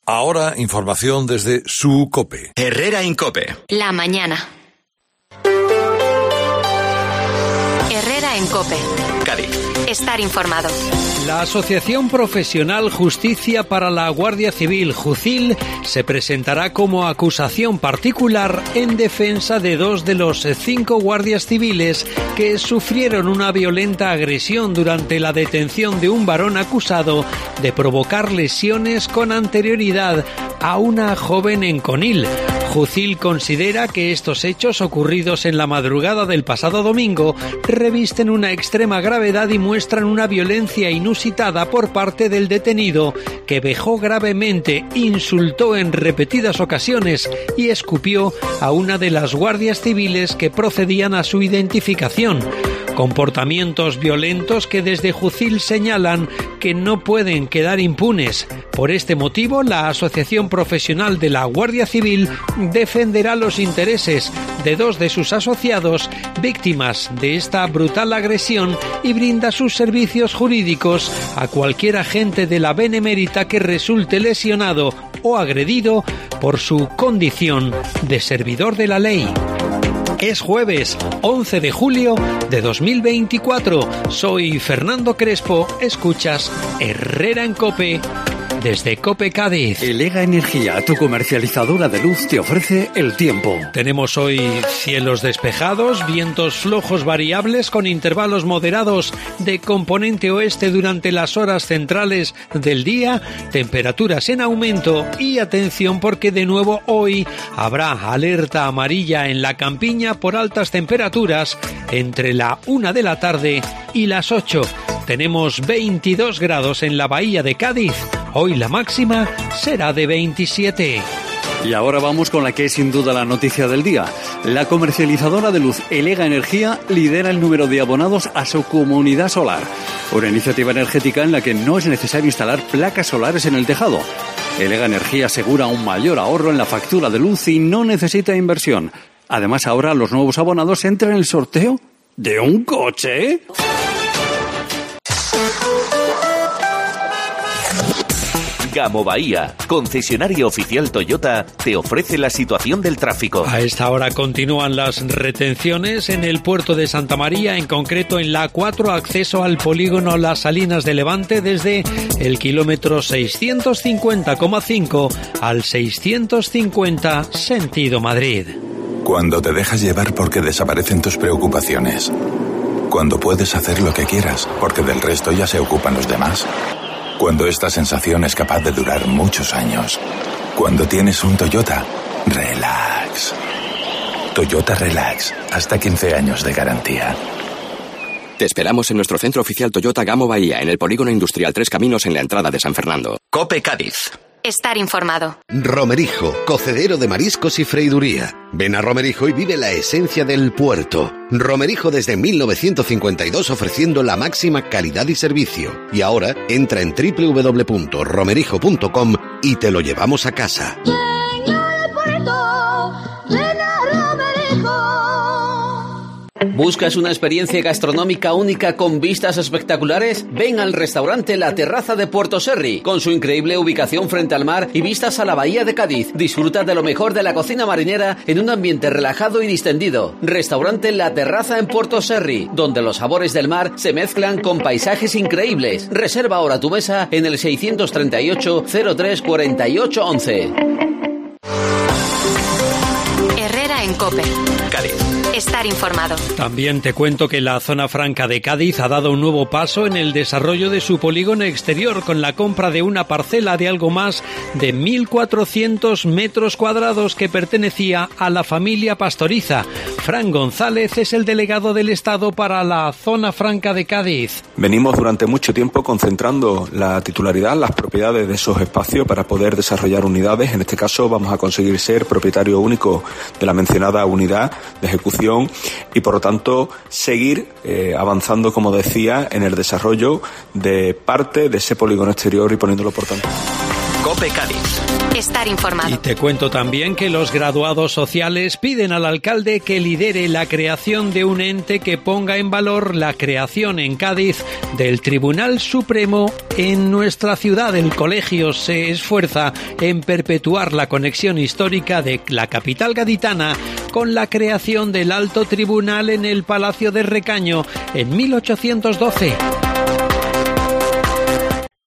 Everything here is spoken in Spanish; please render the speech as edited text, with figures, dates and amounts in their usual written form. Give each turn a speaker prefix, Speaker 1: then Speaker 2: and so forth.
Speaker 1: Ahora, información desde su COPE.
Speaker 2: Herrera Incope.
Speaker 3: La mañana. Herrera en COPE.
Speaker 2: Cádiz.
Speaker 3: Estar informado.
Speaker 4: La Asociación Profesional Justicia para la Guardia Civil, JUCIL, se presentará como acusación particular en defensa de 2 de los 5 guardias civiles que sufrieron una violenta agresión durante la detención de un varón acusado de provocar lesiones con anterioridad a una joven en Conil. JUCIL considera que estos hechos ocurridos en la madrugada del pasado domingo revisten una extrema gravedad y muestran una violencia inusitada por parte del detenido, que vejó gravemente, insultó en repetidas ocasiones y escupió a una de las guardias civiles que procedían a su identificación. Comportamientos violentos que desde JUCIL señalan que no pueden quedar impunes. Por este motivo, la Asociación Profesional de la Guardia Civil defenderá los intereses de 2 de sus asociados víctimas de esta brutal agresión y brinda sus servicios jurídicos a cualquier agente de la Benemérita que resulte lesionado o agredido por su condición de servidor de la ley. Es jueves 11 de julio de 2024. Soy Fernando Crespo. Escuchas Herrera en COPE desde COPE Cádiz.
Speaker 5: Elega Energía, tu comercializadora de luz, te ofrece el tiempo.
Speaker 4: Tenemos hoy cielos despejados, vientos flojos variables con intervalos moderados de componente oeste durante las horas centrales del día, temperaturas en aumento y atención porque de nuevo hoy habrá alerta amarilla en la campiña por altas temperaturas entre la 1 de la tarde y las 8. Tenemos 22 grados en la bahía de Cádiz. Hoy la máxima será de 27.
Speaker 5: Y ahora vamos con la que es sin duda la noticia del día. La comercializadora de luz Elega Energía lidera el número de abonados a su comunidad solar. Una iniciativa energética en la que no es necesario instalar placas solares en el tejado. Elega Energía asegura un mayor ahorro en la factura de luz y no necesita inversión. Además, ahora los nuevos abonados entran en el sorteo de un coche.
Speaker 6: Gamo Bahía, concesionario oficial Toyota, te ofrece la situación del tráfico.
Speaker 4: A esta hora continúan las retenciones en el puerto de Santa María, en concreto en la A4, acceso al polígono Las Salinas de Levante desde el kilómetro 650,5 al 650 sentido Madrid.
Speaker 7: Cuando te dejas llevar porque desaparecen tus preocupaciones. Cuando puedes hacer lo que quieras porque del resto ya se ocupan los demás. Cuando esta sensación es capaz de durar muchos años. Cuando tienes un Toyota, relax. Toyota Relax, hasta 15 años de garantía.
Speaker 2: Te esperamos en nuestro centro oficial Toyota Gamo Bahía, en el polígono industrial Tres Caminos, en la entrada de San Fernando. COPE Cádiz.
Speaker 3: Estar informado.
Speaker 8: Romerijo, cocedero de mariscos y freiduría. Ven a Romerijo y vive la esencia del puerto. Romerijo desde 1952 ofreciendo la máxima calidad y servicio. Y ahora entra en www.romerijo.com y te lo llevamos a casa.
Speaker 9: ¿Buscas una experiencia gastronómica única con vistas espectaculares? Ven al restaurante La Terraza de Puerto Serri, con su increíble ubicación frente al mar y vistas a la bahía de Cádiz. Disfruta de lo mejor de la cocina marinera en un ambiente relajado y distendido. Restaurante La Terraza en Puerto Serri, donde los sabores del mar se mezclan con paisajes increíbles. Reserva ahora tu mesa en el 638 03 48 11.
Speaker 3: Herrera en COPE.
Speaker 2: Cádiz.
Speaker 3: Estar informado.
Speaker 4: También te cuento que la zona franca de Cádiz ha dado un nuevo paso en el desarrollo de su polígono exterior con la compra de una parcela de algo más de 1.400 metros cuadrados que pertenecía a la familia Pastoriza. Fran González es el delegado del Estado para la zona franca de Cádiz.
Speaker 10: Venimos durante mucho tiempo concentrando la titularidad, las propiedades de esos espacios para poder desarrollar unidades. En este caso vamos a conseguir ser propietario único de la mencionada unidad de ejecución y por lo tanto seguir avanzando, como decía, en el desarrollo de parte de ese polígono exterior y poniéndolo por tanto.
Speaker 11: COPE Cádiz.
Speaker 3: Estar informado.
Speaker 4: Y te cuento también que los graduados sociales piden al alcalde que lidere la creación de un ente que ponga en valor la creación en Cádiz del Tribunal Supremo en nuestra ciudad. El colegio se esfuerza en perpetuar la conexión histórica de la capital gaditana con la creación del Alto Tribunal en el Palacio de Recaño en 1812.